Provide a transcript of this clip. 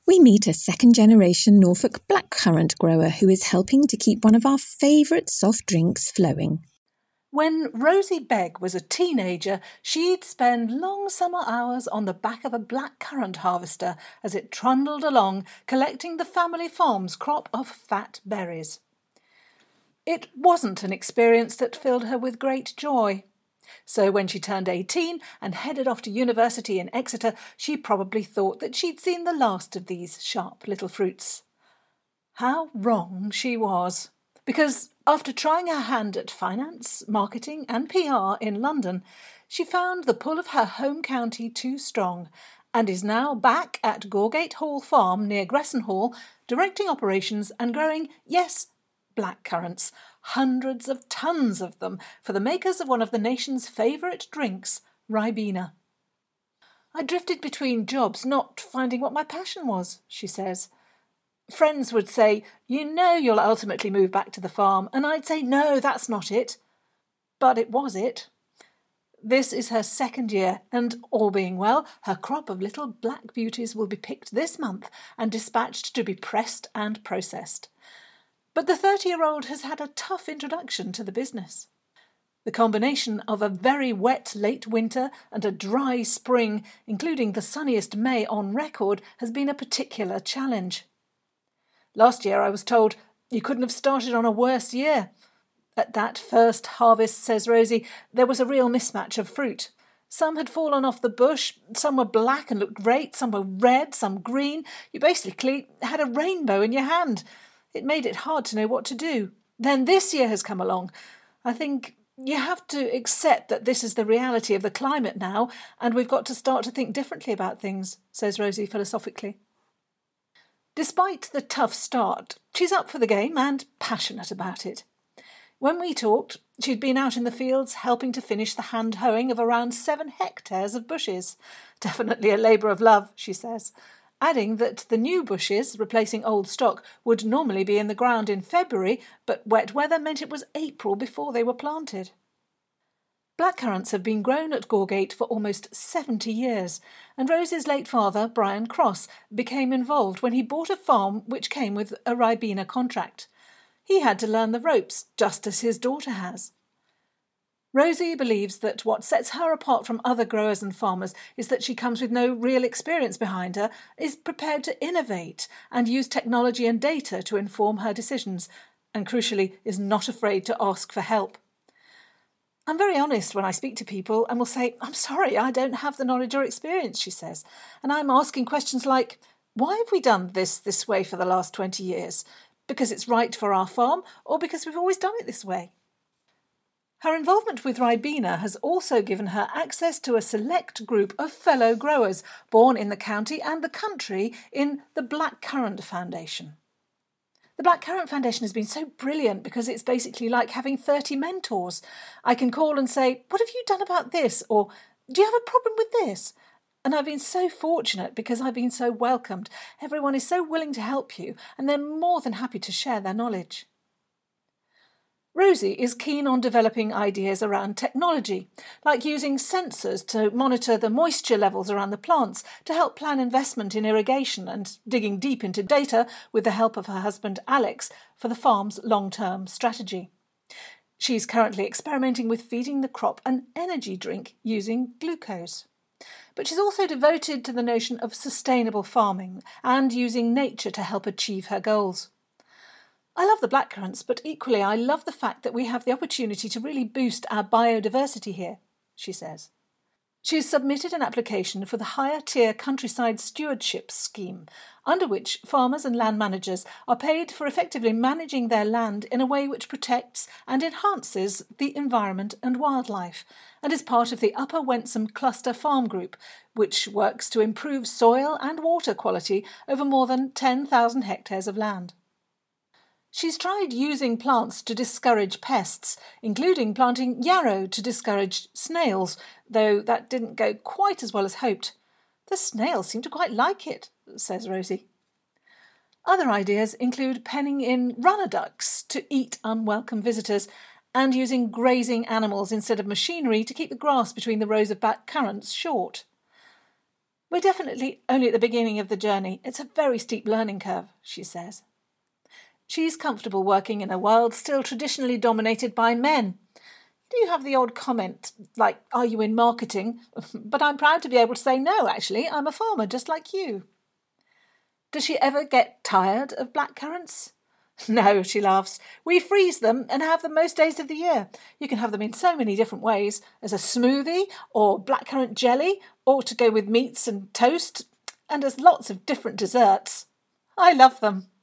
We meet a second-generation Norfolk blackcurrant grower who is helping to keep one of our favourite soft drinks flowing. When Rosie Begg was a teenager, she'd spend long summer hours on the back of a blackcurrant harvester as it trundled along, collecting the family farm's crop of fat berries. It wasn't an experience that filled her with great joy. So when she turned 18 and headed off to university in Exeter, she probably thought that she'd seen the last of these sharp little fruits. How wrong she was. Because after trying her hand at finance, marketing and PR in London, she found the pull of her home county too strong and is now back at Gorgate Hall Farm near Gressenhall, directing operations and growing, yes, blackcurrants, hundreds of tons of them, for the makers of one of the nation's favourite drinks, Ribena. I drifted between jobs, not finding what my passion was, she says. Friends would say, you know you'll ultimately move back to the farm, and I'd say, no, that's not it. But it was it. This is her second year, and all being well, her crop of little black beauties will be picked this month and dispatched to be pressed and processed. But the 30-year-old has had a tough introduction to the business. The combination of a very wet late winter and a dry spring, including the sunniest May on record, has been a particular challenge. Last year I was told, you couldn't have started on a worse year. At that first harvest, says Rosie, there was a real mismatch of fruit. Some had fallen off the bush, some were black and looked great, some were red, some green. You basically had a rainbow in your hand. It made it hard to know what to do. Then this year has come along. I think you have to accept that this is the reality of the climate now, and we've got to start to think differently about things, says Rosie philosophically. Despite the tough start, she's up for the game and passionate about it. When we talked, she'd been out in the fields helping to finish the hand hoeing of around 7 hectares of bushes. Definitely a labour of love, she says, adding that the new bushes, replacing old stock, would normally be in the ground in February, but wet weather meant it was April before they were planted. Blackcurrants have been grown at Gorgate for almost 70 years, and Rosie's late father, Brian Cross, became involved when he bought a farm which came with a Ribena contract. He had to learn the ropes, just as his daughter has. Rosie believes that what sets her apart from other growers and farmers is that she comes with no real experience behind her, is prepared to innovate and use technology and data to inform her decisions, and crucially is not afraid to ask for help. I'm very honest when I speak to people and will say, I'm sorry, I don't have the knowledge or experience, she says, and I'm asking questions like, why have we done this way for the last 20 years? Because it's right for our farm or because we've always done it this way? Her involvement with Ribena has also given her access to a select group of fellow growers born in the county and the country in the Blackcurrant Foundation. The Blackcurrant Foundation has been so brilliant because it's basically like having 30 mentors. I can call and say, what have you done about this? Or, do you have a problem with this? And I've been so fortunate because I've been so welcomed. Everyone is so willing to help you, and they're more than happy to share their knowledge. Rosie is keen on developing ideas around technology, like using sensors to monitor the moisture levels around the plants to help plan investment in irrigation and digging deep into data with the help of her husband Alex for the farm's long-term strategy. She's currently experimenting with feeding the crop an energy drink using glucose. But she's also devoted to the notion of sustainable farming and using nature to help achieve her goals. I love the blackcurrants, but equally I love the fact that we have the opportunity to really boost our biodiversity here, she says. She's submitted an application for the Higher Tier Countryside Stewardship Scheme, under which farmers and land managers are paid for effectively managing their land in a way which protects and enhances the environment and wildlife, and is part of the Upper Wensum Cluster Farm Group, which works to improve soil and water quality over more than 10,000 hectares of land. She's tried using plants to discourage pests, including planting yarrow to discourage snails, though that didn't go quite as well as hoped. The snails seem to quite like it, says Rosie. Other ideas include penning in runner ducks to eat unwelcome visitors and using grazing animals instead of machinery to keep the grass between the rows of blackcurrants short. We're definitely only at the beginning of the journey. It's a very steep learning curve, she says. She's comfortable working in a world still traditionally dominated by men. You do have the odd comment, like, are you in marketing? But I'm proud to be able to say, no, actually, I'm a farmer just like you. Does she ever get tired of blackcurrants? No, she laughs. We freeze them and have them most days of the year. You can have them in so many different ways, as a smoothie or blackcurrant jelly, or to go with meats and toast, and as lots of different desserts. I love them.